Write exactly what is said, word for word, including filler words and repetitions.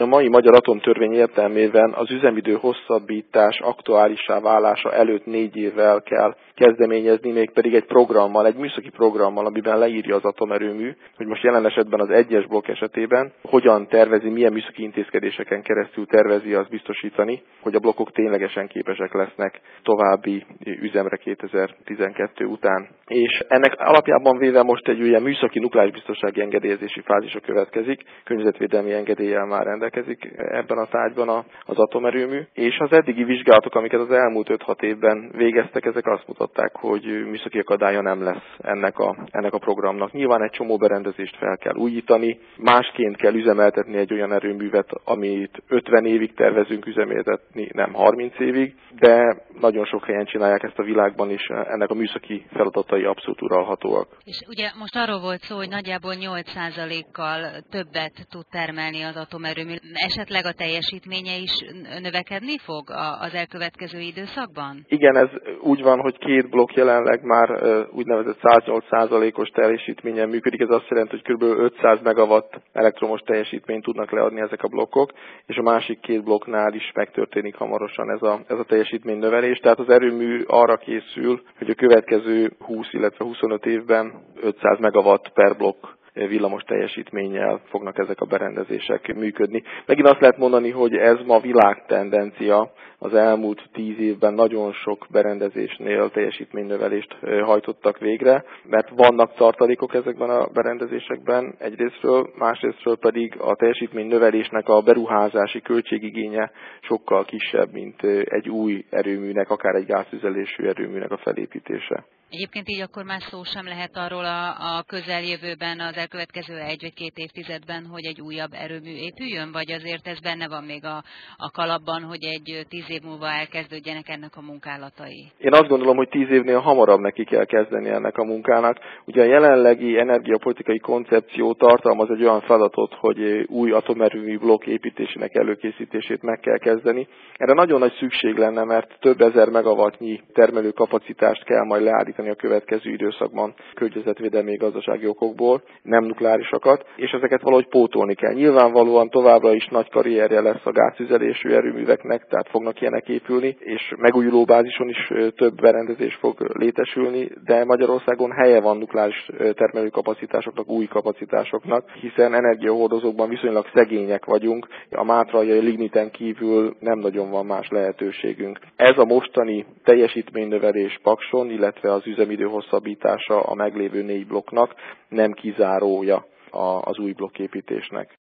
A mai magyar atomtörvény értelmében az üzemidő hosszabbítás aktuálissá válása előtt négy évvel kell kezdeményezni, mégpedig egy programmal, egy műszaki programmal, amiben leírja az atomerőmű, hogy most jelen esetben az egyes blokk esetében hogyan tervezi, milyen műszaki intézkedéseken keresztül tervezi azt biztosítani, hogy a blokkok ténylegesen képesek lesznek további üzemre kétezer-tizenkettő után. És ennek alapjában véve most egy ilyen műszaki nukleáris biztonsági engedélyezési fázisa következik, környezetvédelmi engedéllyel már rendelkezik ebben a tárgyban az atomerőmű, és az eddigi vizsgálatok, amiket az elmúlt öt-hat évben végeztek, ezek azt mutatták, hogy műszaki akadálya nem lesz ennek a, ennek a programnak. Nyilván egy csomó berendezést fel kell újítani, másként kell üzemeltetni egy olyan erőművet, amit ötven évig tervezünk üzemeltetni, nem harminc évig, de nagyon sok helyen csinálják ezt a világban, és ennek a műszaki feladatai abszolút uralhatóak. És ugye most arról volt szó, hogy nagyjából nyolc százalékkal többet tud termelni az atomerőmű. Esetleg a teljesítménye is növekedni fog az elkövetkező időszakban? Igen, ez úgy van, hogy két blokk jelenleg már úgynevezett száznyolc százalékos teljesítményen működik. Ez azt jelenti, hogy kb. ötszáz megawatt elektromos teljesítményt tudnak leadni ezek a blokkok, és a másik két blokknál is megtörténik hamarosan ez a, ez a teljesítmény növelés. Tehát az erőmű arra készül, hogy a következő húsz, illetve huszonöt évben ötszáz megawatt per blokk villamos teljesítménnyel fognak ezek a berendezések működni. Megint azt lehet mondani, hogy ez ma világtendencia. Az elmúlt tíz évben nagyon sok berendezésnél teljesítménynövelést hajtottak végre, mert vannak tartalékok ezekben a berendezésekben egyrésztről, másrésztről pedig a teljesítménynövelésnek a beruházási költségigénye sokkal kisebb, mint egy új erőműnek, akár egy gáztüzelésű erőműnek a felépítése. Egyébként így akkor már szó sem lehet arról a, a közeljövőben, az elkövetkező egy vagy két évtizedben, hogy egy újabb erőmű épüljön, vagy azért ez benne van még a, a kalapban, hogy egy tíz év múlva elkezdődjenek ennek a munkálatai? Én azt gondolom, hogy tíz évnél hamarabb neki kell kezdeni ennek a munkának. Ugye a jelenlegi energiapolitikai koncepció tartalmaz egy olyan feladatot, hogy új atomerőmű blokk építésének előkészítését meg kell kezdeni. Erre nagyon nagy szükség lenne, mert több ezer megawattnyi termelőkapacitást kell majd leállítani a következő időszakban környezetvédelmi gazdasági okokból, nem nukleárisakat, és ezeket valahogy pótolni kell. Nyilvánvalóan továbbra is nagy karrierje lesz a gáztüzelésű erőműveknek, tehát fognak ilyenek épülni, és megújuló bázison is több berendezés fog létesülni, de Magyarországon helye van nukleáris termelőkapacitásoknak, új kapacitásoknak, hiszen energiahordozókban viszonylag szegények vagyunk, a mátraljai ligniten kívül nem nagyon van más lehetőségünk. Ez a mostani teljesítménynövelés Pakson, illetve az üzemidő hosszabbítása a meglévő négy blokknak nem kizárója az új blokképítésnek.